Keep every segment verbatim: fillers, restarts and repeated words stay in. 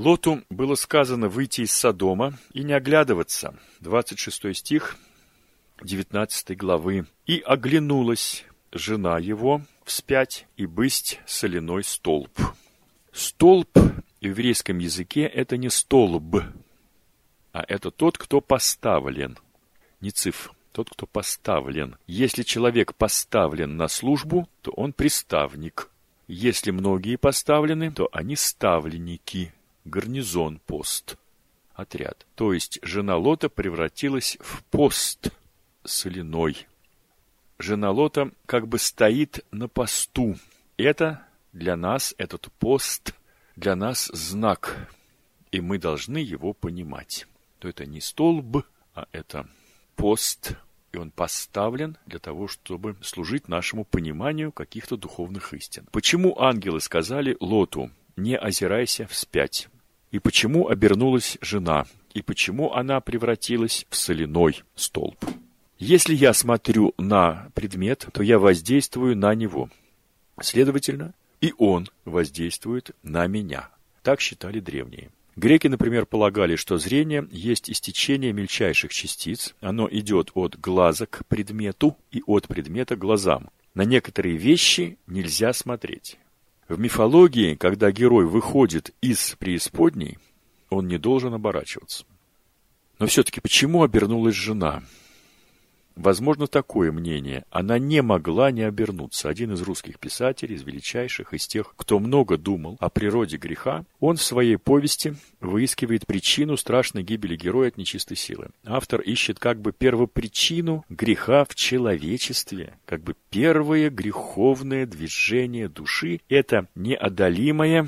Лоту было сказано выйти из Содома и не оглядываться. двадцать шестой стих девятнадцатой главы. «И оглянулась жена его вспять, и бысть соляной столб». Столб в еврейском языке – это не столб, а это тот, кто поставлен. Не циф, тот, кто поставлен. Если человек поставлен на службу, то он приставник. Если многие поставлены, то они ставленники. Гарнизон, пост, отряд. То есть жена Лота превратилась в пост соляной. Жена Лота как бы стоит на посту. Это для нас, этот пост, для нас знак. И мы должны его понимать. То это не столб, а это пост. И он поставлен для того, чтобы служить нашему пониманию каких-то духовных истин. Почему ангелы сказали Лоту: «Не озирайся вспять»? И почему обернулась жена? И почему она превратилась в соляной столб? Если я смотрю на предмет, то я воздействую на него. Следовательно, и он воздействует на меня. Так считали древние. Греки, например, полагали, что зрение есть истечение мельчайших частиц. Оно идет от глаза к предмету и от предмета к глазам. На некоторые вещи нельзя смотреть. В мифологии, когда герой выходит из преисподней, он не должен оборачиваться. Но все-таки почему обернулась жена? Возможно, такое мнение. Она не могла не обернуться. Один из русских писателей, из величайших, из тех, кто много думал о природе греха, он в своей повести выискивает причину страшной гибели героя от нечистой силы. Автор ищет как бы первопричину греха в человечестве, как бы первое греховное движение души. Это неодолимое,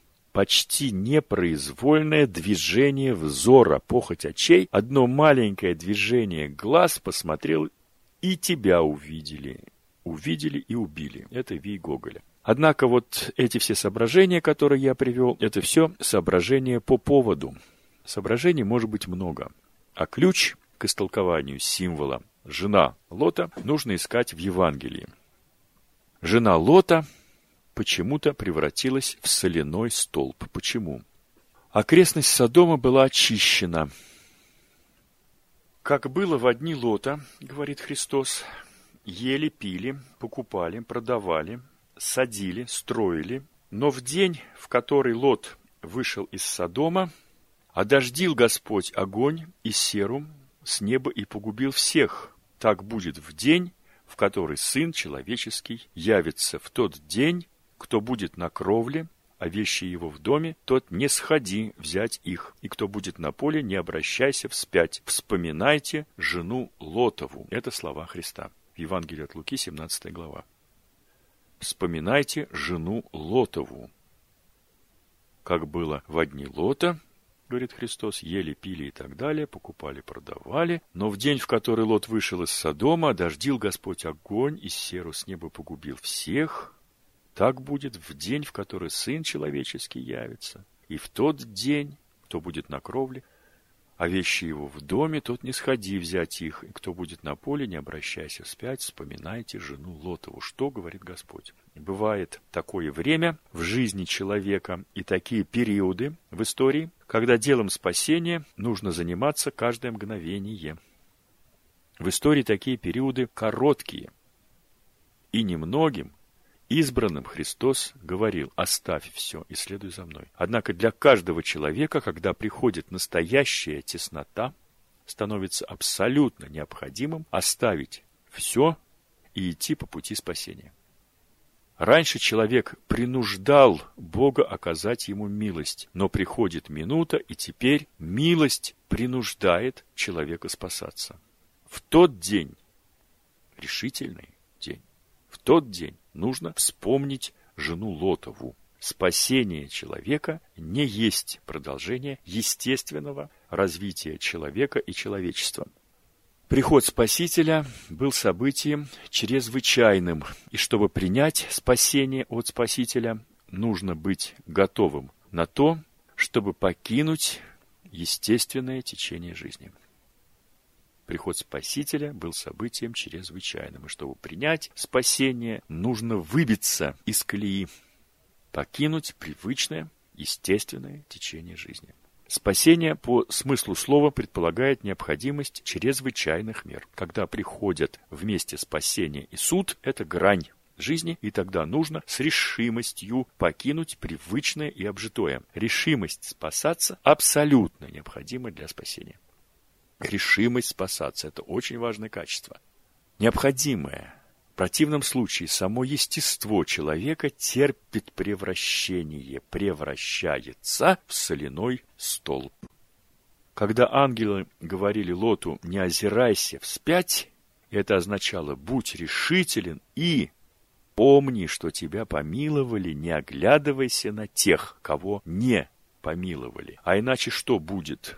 почти непроизвольное движение взора, похоть очей. Одно маленькое движение глаз посмотрел, и тебя увидели. Увидели и убили. Это Вий Гоголя. Однако вот эти все соображения, которые я привел, это все соображения по поводу. Соображений может быть много. А ключ к истолкованию символа «жена Лота» нужно искать в Евангелии. Жена Лота почему-то превратилась в соляной столб. Почему? Окрестность Содома была очищена. Как было во дни Лота, говорит Христос, ели, пили, покупали, продавали, садили, строили, но в день, в который Лот вышел из Содома, одождил Господь огонь и серу с неба и погубил всех. Так будет в день, в который Сын Человеческий явится. В тот день, кто будет на кровле, а вещи его в доме, тот не сходи взять их. И кто будет на поле, не обращайся вспять. Вспоминайте жену Лотову. Это слова Христа. В Евангелии от Луки, семнадцатая глава. Вспоминайте жену Лотову. Как было во дни Лота, говорит Христос, ели, пили и так далее, покупали, продавали. Но в день, в который Лот вышел из Содома, одождил Господь огонь и серу с неба погубил всех. Так будет в день, в который Сын Человеческий явится. И в тот день, кто будет на кровле, а вещи его в доме, тот не сходи взять их. И кто будет на поле, не обращайся вспять, вспоминайте жену Лотову. Что говорит Господь? Бывает такое время в жизни человека и такие периоды в истории, когда делом спасения нужно заниматься каждое мгновение. В истории такие периоды короткие. И немногим избранным Христос говорил: оставь все и следуй за мной. Однако для каждого человека, когда приходит настоящая теснота, становится абсолютно необходимым оставить все и идти по пути спасения. Раньше человек принуждал Бога оказать ему милость, но приходит минута, и теперь милость принуждает человека спасаться. В тот день, решительный день, в тот день нужно вспомнить жену Лотову. Спасение человека не есть продолжение естественного развития человека и человечества. Приход Спасителя был событием чрезвычайным, и чтобы принять спасение от Спасителя, нужно быть готовым на то, чтобы покинуть естественное течение жизни. Приход Спасителя был событием чрезвычайным, и чтобы принять спасение, нужно выбиться из колеи, покинуть привычное, естественное течение жизни. Спасение по смыслу слова предполагает необходимость чрезвычайных мер. Когда приходят вместе спасение и суд, это грань жизни, и тогда нужно с решимостью покинуть привычное и обжитое. Решимость спасаться абсолютно необходима для спасения. Решимость спасаться – это очень важное качество. Необходимое. В противном случае само естество человека терпит превращение, превращается в соляной столб. Когда ангелы говорили Лоту «не озирайся вспять», это означало «будь решителен и помни, что тебя помиловали, не оглядывайся на тех, кого не помиловали». А иначе что будет?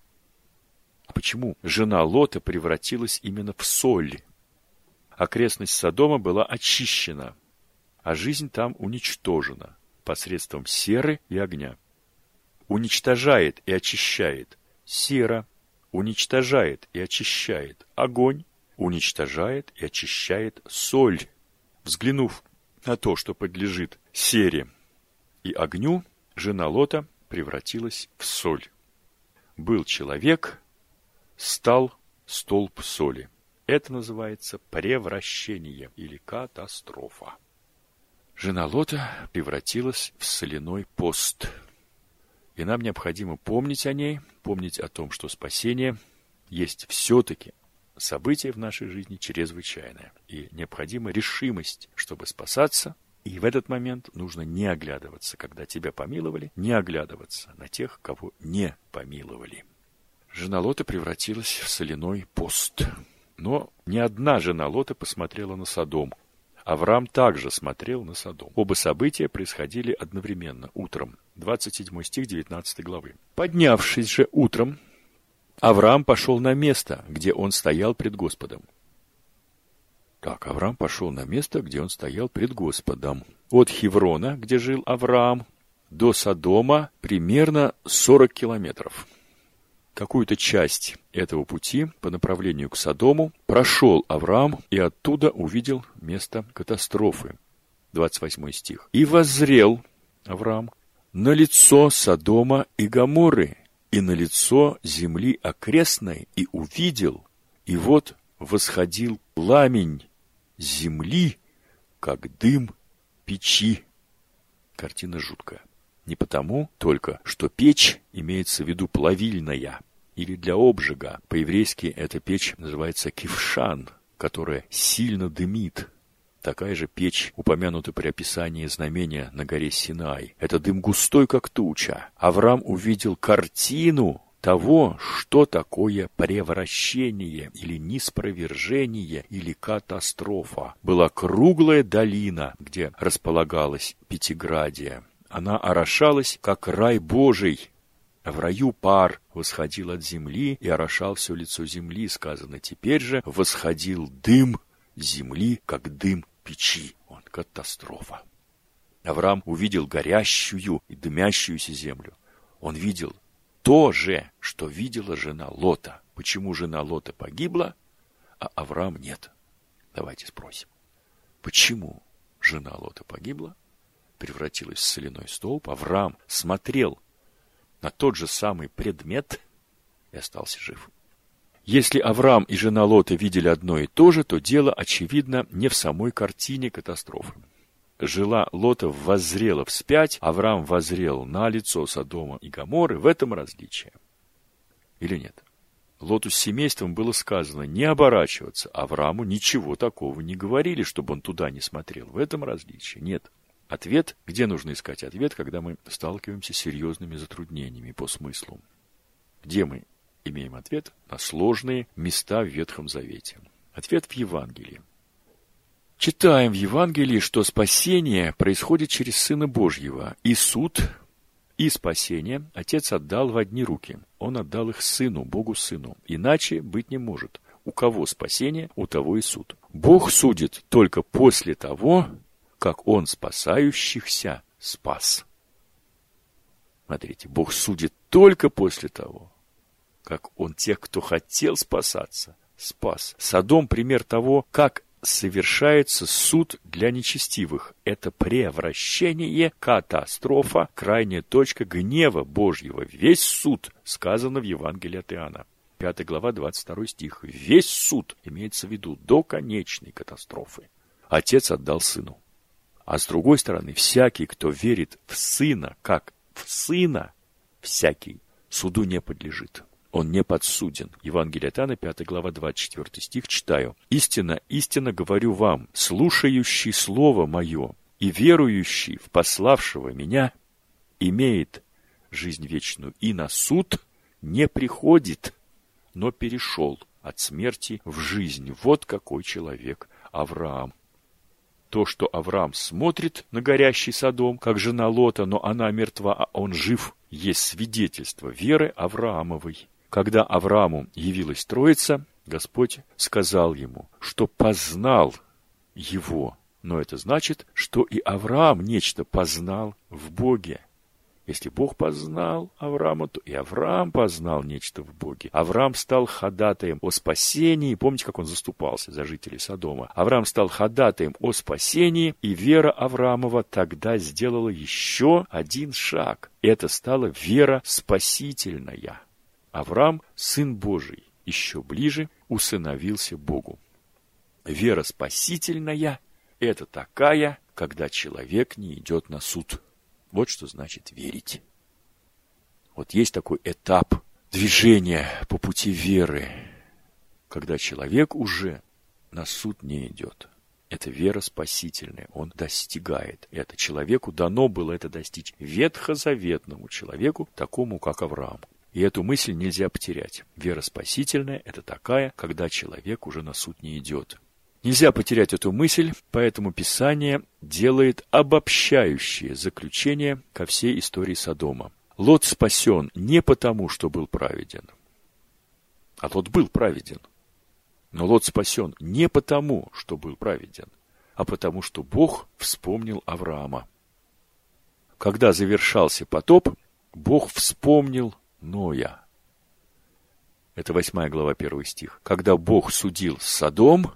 Почему жена Лота превратилась именно в соль? Окрестность Содома была очищена, а жизнь там уничтожена посредством серы и огня. Уничтожает и очищает сера, уничтожает и очищает огонь, уничтожает и очищает соль. Взглянув на то, что подлежит сере и огню, жена Лота превратилась в соль. Был человек, стал столб соли. Это называется превращение или катастрофа. Жена Лота превратилась в соляной пост. И нам необходимо помнить о ней, помнить о том, что спасение есть все-таки событие в нашей жизни чрезвычайное. И необходима решимость, чтобы спасаться. И в этот момент нужно не оглядываться, когда тебя помиловали, не оглядываться на тех, кого не помиловали. Жена Лота превратилась в соляной пост. Но не одна жена Лота посмотрела на Содом. Авраам также смотрел на Содом. Оба события происходили одновременно, утром. двадцать седьмой стих девятнадцатой главы. «Поднявшись же утром, Авраам пошел на место, где он стоял пред Господом». Так, Авраам пошел на место, где он стоял пред Господом. От Хеврона, где жил Авраам, до Содома примерно сорок километров. Какую-то часть этого пути по направлению к Содому прошел Авраам и оттуда увидел место катастрофы. двадцать восьмой стих. «И воззрел Авраам на лицо Содома и Гоморры, и на лицо земли окрестной, и увидел, и вот восходил пламень земли, как дым печи». Картина жуткая. Не потому только, что печь имеется в виду плавильная или для обжига. По-еврейски эта печь называется кившан, которая сильно дымит. Такая же печь упомянута при описании знамения на горе Синай. Это дым густой, как туча. Авраам увидел картину того, что такое превращение или ниспровержение или катастрофа. Была круглая долина, где располагалась Пятиградия. Она орошалась, как рай Божий. В раю пар восходил от земли и орошал все лицо земли. Сказано, теперь же восходил дым земли, как дым печи. Вот катастрофа. Авраам увидел горящую и дымящуюся землю. Он видел то же, что видела жена Лота. Почему жена Лота погибла, а Авраам нет? Давайте спросим. Почему жена Лота погибла, превратилась в соляной столб? Авраам смотрел на тот же самый предмет и остался жив. Если Авраам и жена Лота видели одно и то же, то дело, очевидно, не в самой картине катастрофы. Жена Лота воззрела вспять, Авраам воззрел на лицо Содома и Гоморры. В этом различие. Или нет? Лоту с семейством было сказано не оборачиваться. Аврааму ничего такого не говорили, чтобы он туда не смотрел. В этом различие. Нет. Ответ, где нужно искать ответ, когда мы сталкиваемся с серьезными затруднениями по смыслу? Где мы имеем ответ на сложные места в Ветхом Завете? Ответ в Евангелии. Читаем в Евангелии, что спасение происходит через Сына Божьего, и суд, и спасение Отец отдал в одни руки. Он отдал их Сыну, Богу Сыну. Иначе быть не может. У кого спасение, у того и суд. Бог судит только после того, как Он спасающихся спас. Смотрите, Бог судит только после того, как Он тех, кто хотел спасаться, спас. Содом — пример того, как совершается суд для нечестивых. Это превращение, катастрофа, крайняя точка гнева Божьего. Весь суд сказано в Евангелии от Иоанна. пятая глава, двадцать второй стих. Весь суд имеется в виду до конечной катастрофы. Отец отдал сыну. А с другой стороны, всякий, кто верит в сына, как в сына, всякий суду не подлежит. Он не подсуден. Евангелие от Иоанна, пятая глава, двадцать четвёртый стих, читаю. «Истинно, истинно говорю вам, слушающий слово мое и верующий в пославшего меня имеет жизнь вечную, и на суд не приходит, но перешел от смерти в жизнь». Вот какой человек Авраам. То, что Авраам смотрит на горящий Содом, как жена Лота, но она мертва, а он жив, есть свидетельство веры Авраамовой. Когда Аврааму явилась Троица, Господь сказал ему, что познал его. Но это значит, что и Авраам нечто познал в Боге. Если Бог познал Авраама, то и Авраам познал нечто в Боге. Авраам стал ходатаем о спасении. Помните, как он заступался за жителей Содома? Авраам стал ходатаем о спасении, и вера Авраамова тогда сделала еще один шаг. Это стала вера спасительная. Авраам, сын Божий, еще ближе усыновился Богу. Вера спасительная – это такая, когда человек не идет на суд. Вот что значит верить. Вот есть такой этап движения по пути веры, когда человек уже на суд не идет. Это вера спасительная, он достигает это. Человеку дано было это достичь, ветхозаветному человеку, такому как Авраам. И эту мысль нельзя потерять. Вера спасительная – это такая, когда человек уже на суд не идет. Нельзя потерять эту мысль, поэтому Писание делает обобщающее заключение ко всей истории Содома. Лот спасен не потому, что был праведен. А Лот был праведен. Но Лот спасен не потому, что был праведен, а потому, что Бог вспомнил Авраама. Когда завершался потоп, Бог вспомнил Ноя. Это восьмая глава, первый стих. Когда Бог судил Содом,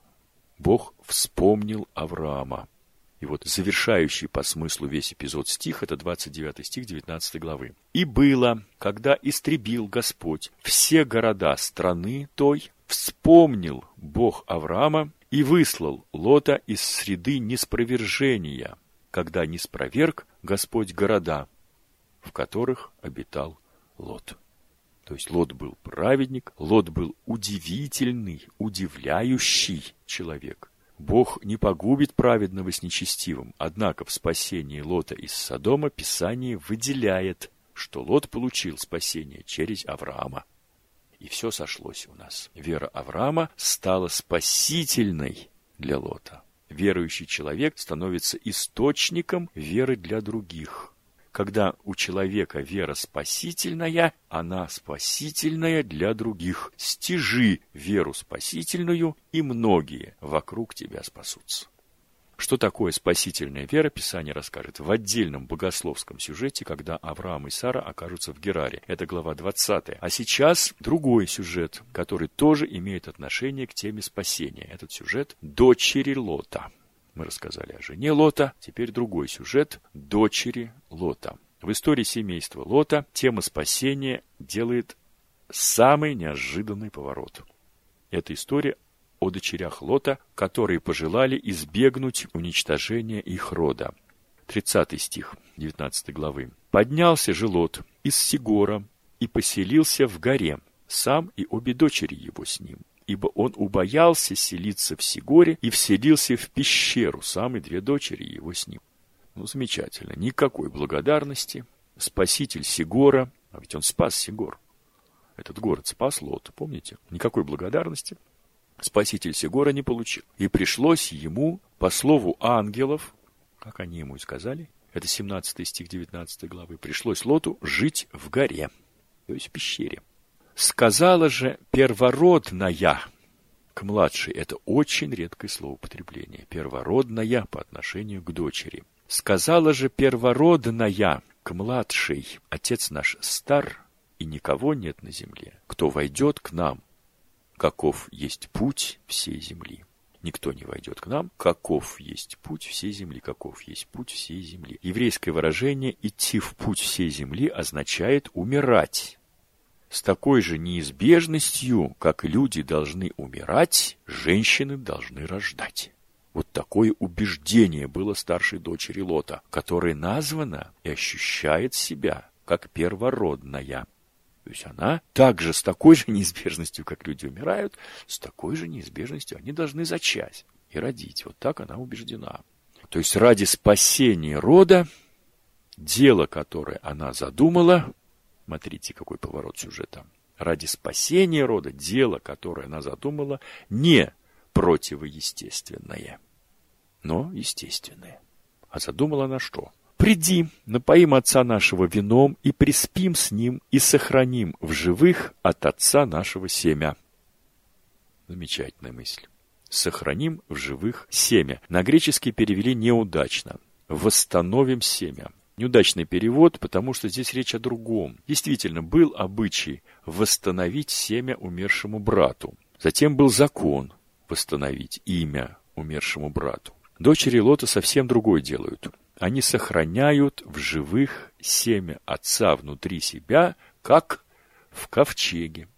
Бог вспомнил Авраама. И вот завершающий по смыслу весь эпизод стих, это двадцать девятый стих девятнадцатой главы. «И было, когда истребил Господь все города страны той, вспомнил Бог Авраама и выслал Лота из среды неспровержения, когда ниспроверг Господь города, в которых обитал Лот». То есть Лот был праведник, Лот был удивительный, удивляющий человек. Бог не погубит праведного с нечестивым, однако в спасении Лота из Содома Писание выделяет, что Лот получил спасение через Авраама. И все сошлось у нас. Вера Авраама стала спасительной для Лота. Верующий человек становится источником веры для других. Когда у человека вера спасительная, она спасительная для других. Стяжи веру спасительную, и многие вокруг тебя спасутся. Что такое спасительная вера, Писание расскажет в отдельном богословском сюжете, когда Авраам и Сара окажутся в Гераре. Это глава двадцатая. А сейчас другой сюжет, который тоже имеет отношение к теме спасения. Этот сюжет – дочери Лота. Мы рассказали о жене Лота, теперь другой сюжет – дочери Лота. В истории семейства Лота тема спасения делает самый неожиданный поворот. Это история о дочерях Лота, которые пожелали избегнуть уничтожения их рода. тридцатый стих девятнадцатой главы. «Поднялся же Лот из Сигора и поселился в горе, сам и обе дочери его с ним. Ибо он убоялся селиться в Сигоре и вселился в пещеру, сам и две дочери его с ним». Ну, замечательно. Никакой благодарности. Спаситель Сигора, а ведь он спас Сигор. Этот город спас Лота, помните? Никакой благодарности спаситель Сигора не получил. И пришлось ему, по слову ангелов, как они ему и сказали, это семнадцатый стих девятнадцатой главы, пришлось Лоту жить в горе, то есть в пещере. «Сказала же первородная», к младшей, это очень редкое словоупотребление, первородная по отношению к дочери. «Сказала же первородная к младшей, отец наш стар, и никого нет на земле, кто войдет к нам, каков есть путь всей земли». никто не войдет к нам, каков есть путь всей земли, каков есть путь всей земли. Еврейское выражение «идти в путь всей земли» означает умирать. С такой же неизбежностью, как люди должны умирать, женщины должны рождать. Вот такое убеждение было старшей дочери Лота, которая названа и ощущает себя как первородная. То есть она также с такой же неизбежностью, как люди умирают, с такой же неизбежностью они должны зачать и родить. Вот так она убеждена. То есть ради спасения рода, дело, которое она задумала, смотрите, какой поворот сюжета, ради спасения рода, дело, которое она задумала, не противоестественное, но естественное. А задумала она что? «Приди, напоим отца нашего вином, и приспим с ним, и сохраним в живых от отца нашего семя». Замечательная мысль. «Сохраним в живых семя». На греческий перевели неудачно. «Восстановим семя». Неудачный перевод, потому что здесь речь о другом. Действительно, был обычай восстановить семя умершему брату. Затем был закон восстановить имя умершему брату. Дочери Лота совсем другое делают. Они сохраняют в живых семя отца внутри себя, как в ковчеге.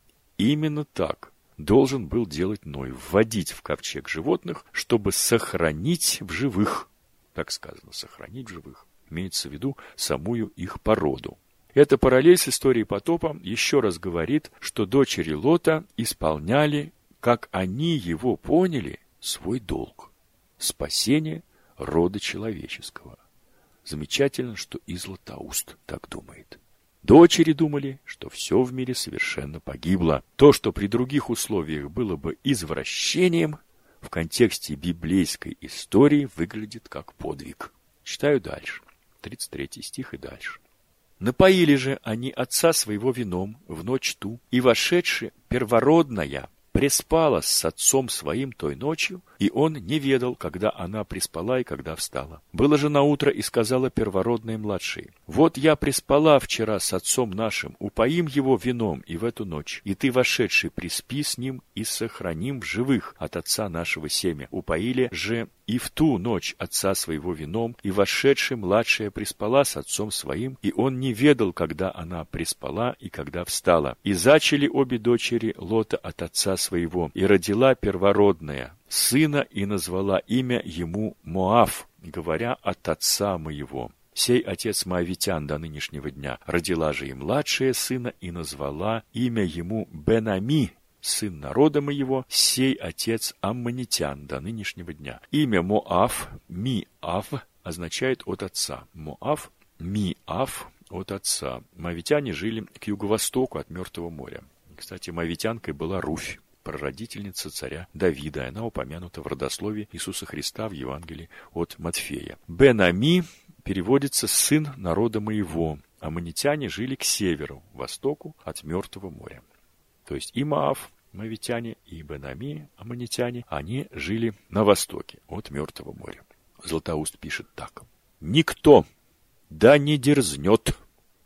Именно так должен был делать Ной, вводить в ковчег животных, чтобы сохранить в живых. Так сказано, сохранить в живых. Имеется в виду самую их породу. Эта параллель с историей потопа еще раз говорит, что дочери Лота исполняли, как они его поняли, свой долг – спасение рода человеческого. Замечательно, что и Златоуст так думает. Дочери думали, что все в мире совершенно погибло. То, что при других условиях было бы извращением, в контексте библейской истории выглядит как подвиг. Читаю дальше. тридцать третий стих и дальше. «Напоили же они отца своего вином в ночь ту, и вошедши первородная преспала с отцом своим той ночью, и он не ведал, когда она преспала и когда встала. Было же наутро, и сказала первородная младшей: вот я преспала вчера с отцом нашим, упоим его вином и в эту ночь, и ты, вошедший, приспи с ним и сохраним в живых от отца нашего семя. Упоили же и в ту ночь отца своего вином, и вошедший младшая преспала с отцом своим, и он не ведал, когда она преспала и когда встала. И зачали обе дочери Лота от отца своего, и родила первородная сына, и назвала имя ему Моав, говоря: от отца моего. Сей отец моавитян до нынешнего дня. Родила же и младшая сына, и назвала имя ему Бен-Ами, сын народа моего, сей отец аммонитян до нынешнего дня. Имя Моав, Ми-Ав, означает от отца. Моав, Ми-Ав, от отца. Моавитяне жили к юго-востоку от Мертвого моря. Кстати, моавитянкой была Руфь, прародительница царя Давида. Она упомянута в родословии Иисуса Христа в Евангелии от Матфея. Бен-Ами переводится «сын народа моего». Аммонитяне жили к северу, востоку от Мертвого моря. То есть и Моав, моавитяне, и Бен-Ами, аммонитяне, они жили на востоке от Мертвого моря. Златоуст пишет так: «Никто да не дерзнет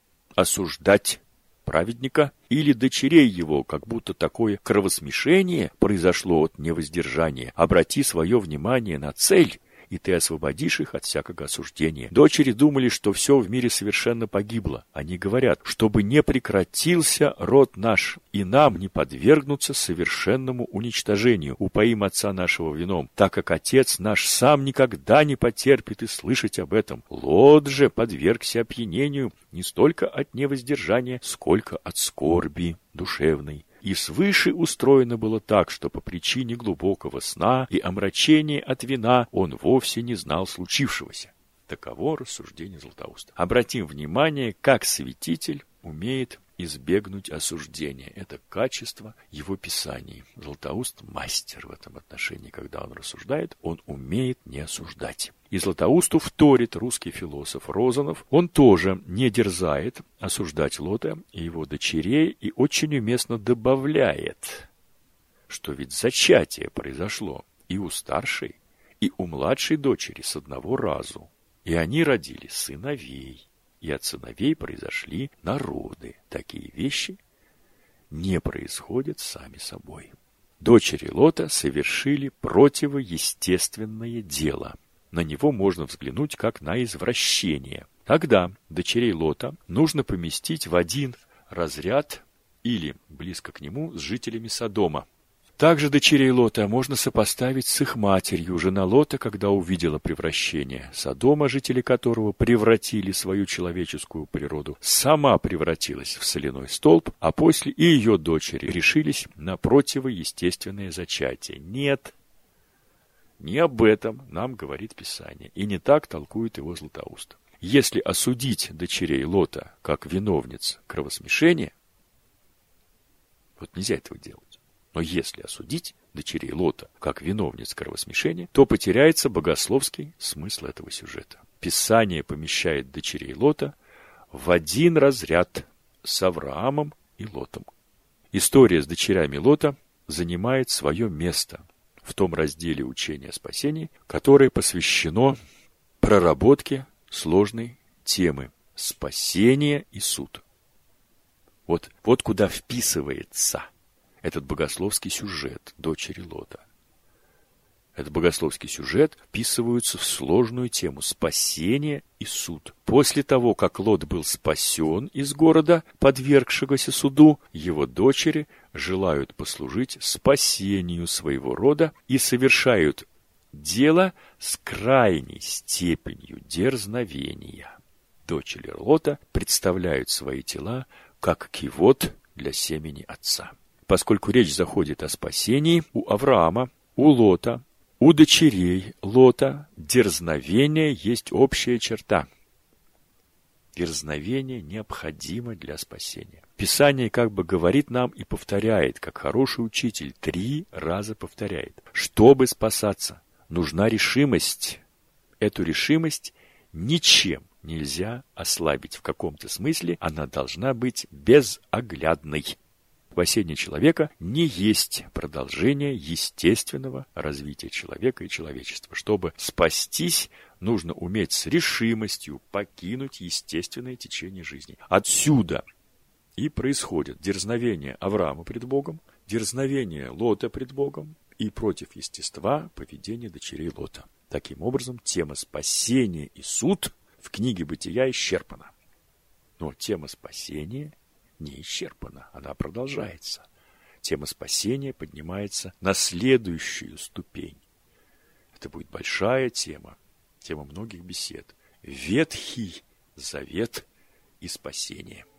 осуждать праведника или дочерей его, как будто такое кровосмешение произошло от невоздержания. Обрати свое внимание на цель, и ты освободишь их от всякого осуждения». Дочери думали, что все в мире совершенно погибло. Они говорят: чтобы не прекратился род наш, и нам не подвергнуться совершенному уничтожению. Упоим отца нашего вином, так как отец наш сам никогда не потерпит и слышать об этом. Лот же подвергся опьянению не столько от невоздержания, сколько от скорби душевной. И свыше устроено было так, что по причине глубокого сна и омрачения от вина он вовсе не знал случившегося. Таково рассуждение Златоуста. Обратим внимание, как святитель умеет избегнуть осуждения. Это качество его писаний. Златоуст мастер в этом отношении. Когда он рассуждает, он умеет не осуждать. И Златоусту вторит русский философ Розанов. Он тоже не дерзает осуждать Лота и его дочерей, и очень уместно добавляет, что ведь зачатие произошло и у старшей, и у младшей дочери с одного разу. И они родили сыновей, и от сыновей произошли народы. Такие вещи не происходят сами собой. Дочери Лота совершили противоестественное дело. На него можно взглянуть как на извращение. Тогда дочерей Лота нужно поместить в один разряд или близко к нему с жителями Содома. Также дочерей Лота можно сопоставить с их матерью. Жена Лота, когда увидела превращение Содома, жители которого превратили свою человеческую природу, сама превратилась в соляной столб, а после и ее дочери решились на противоестественное зачатие. Нет, не об этом нам говорит Писание, и не так толкует его Златоуст. Если осудить дочерей Лота как виновниц кровосмешения, вот нельзя этого делать. Но если осудить дочерей Лота как виновниц кровосмешения, то потеряется богословский смысл этого сюжета. Писание помещает дочерей Лота в один разряд с Авраамом и Лотом. История с дочерями Лота занимает свое место в том разделе учения о спасении, которое посвящено проработке сложной темы спасения и суд. Вот, вот куда вписывается этот богословский сюжет дочери Лота. Этот богословский сюжет вписывается в сложную тему спасения и суд. После того, как Лот был спасен из города, подвергшегося суду, его дочери желают послужить спасению своего рода и совершают дело с крайней степенью дерзновения. Дочери Лота представляют свои тела как кивот для семени отца. Поскольку речь заходит о спасении, у Авраама, у Лота, у дочерей Лота дерзновение есть общая черта. Дерзновение необходимо для спасения. Писание как бы говорит нам и повторяет, как хороший учитель, три раза повторяет. Чтобы спасаться, нужна решимость. Эту решимость ничем нельзя ослабить. В каком-то смысле она должна быть безоглядной. Спасение человека не есть продолжение естественного развития человека и человечества. Чтобы спастись, нужно уметь с решимостью покинуть естественное течение жизни. Отсюда и происходит дерзновение Авраама пред Богом, дерзновение Лота пред Богом и против естества поведение дочерей Лота. Таким образом, тема спасения и суд в книге Бытия исчерпана. Но тема спасения не исчерпана, она продолжается. Тема спасения поднимается на следующую ступень. Это будет большая тема, тема многих бесед. Ветхий Завет и спасение.